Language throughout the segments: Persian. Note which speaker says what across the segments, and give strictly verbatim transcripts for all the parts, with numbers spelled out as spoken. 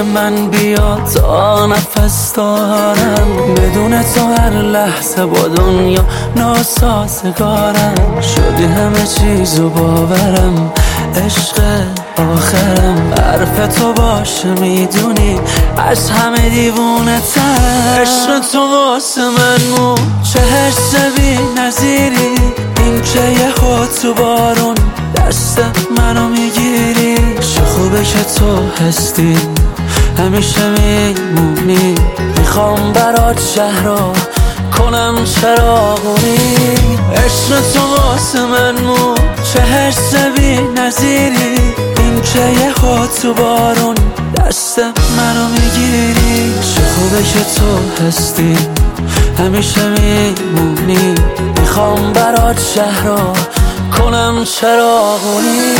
Speaker 1: من بیا تا نفس دارم، بدون تو هر لحظه با دنیا ناسازگارم. شدی همه چیزو باورم، عشق آخرم. حرف تو باشه میدونی از همه دیوونه تر. عشق تو واسه من مو چه حس بی نظیری، این که یه خود تو بارون دست منو میگیری. چه خوبه که تو هستی همیشه میمونی، میخوام برات شهرها کنم چراغونی. عشق تو واسه من مو چه حس بی نظیری، این که یه خود تو بارون دست منو میگیری. چه خوبه که تو هستی همیشه میمونی، میخوام برات شهرها کنم چراغونی.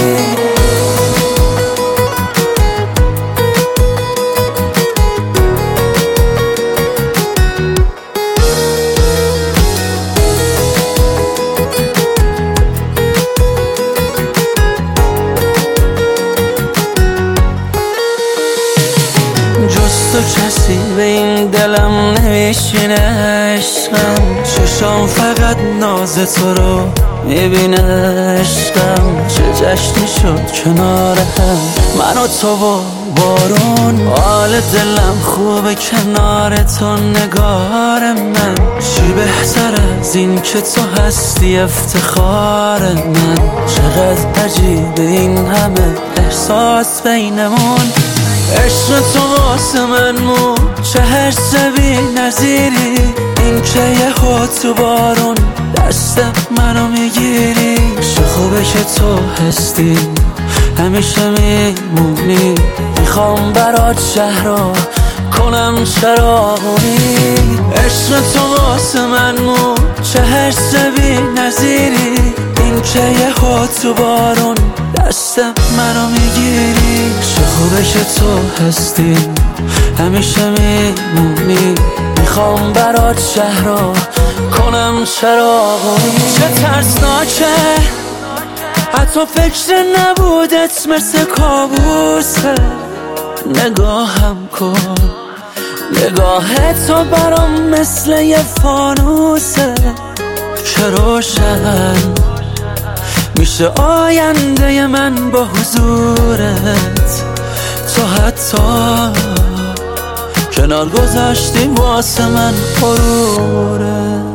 Speaker 1: جز تو کسی به این دلم نمیشینه عشقم، چشام فقط ناز تو رو میبینه عشقم. چه جشنی شد کنار هم من و تو و بارون، حال دلم خوبه کنار تو نگار من. چی بهتر از این که تو هستی افتخار من. چقدر عجیبه این همه احساس بینمون. عشق تو واسه من مو چه حس بی نظیری، این که یه خود تو بارون دست منو میگیری. چه خوبه که تو هستی همیشه میمونی، میخوام برات شهرها کنم چراغونی. عشق تو واسه من مو چه حس بی نظیری، این که یه خود تو بارون دست منو میگیری. چه خوبه که تو هستی همیشه میمونی، میخوام برات شهرها کنم چراغونی. چه ترسناکه حتی فکر نبودت مثل کابوسه. نگاهم کن نگاه تو برام مثل یه فانوسه که روشن میشه آینده من با حضورت. تو حتی کنار گذاشتی واسه من غرورت.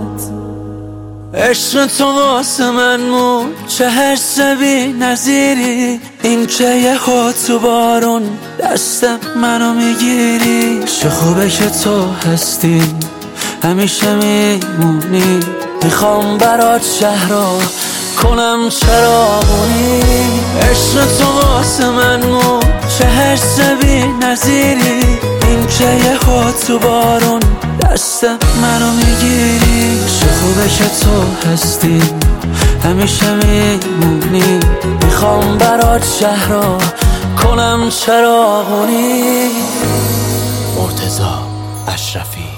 Speaker 1: عشق تو واسه من مو چه حس بی نظیری، این که یه خود تو بارون دست منو میگیری. چه خوبه که تو هستی همیشه میمونی، میخوام برات شهرها کنم چراغونی. عشق تو واسه من مو چه حس بی نظیری، این که یه خود تو بارون دست منو میگیری. چه خوبه که تو هستی همیشه میمونی، میخوام برات شهرها کنم چراغونی.
Speaker 2: مرتضی اشرفی.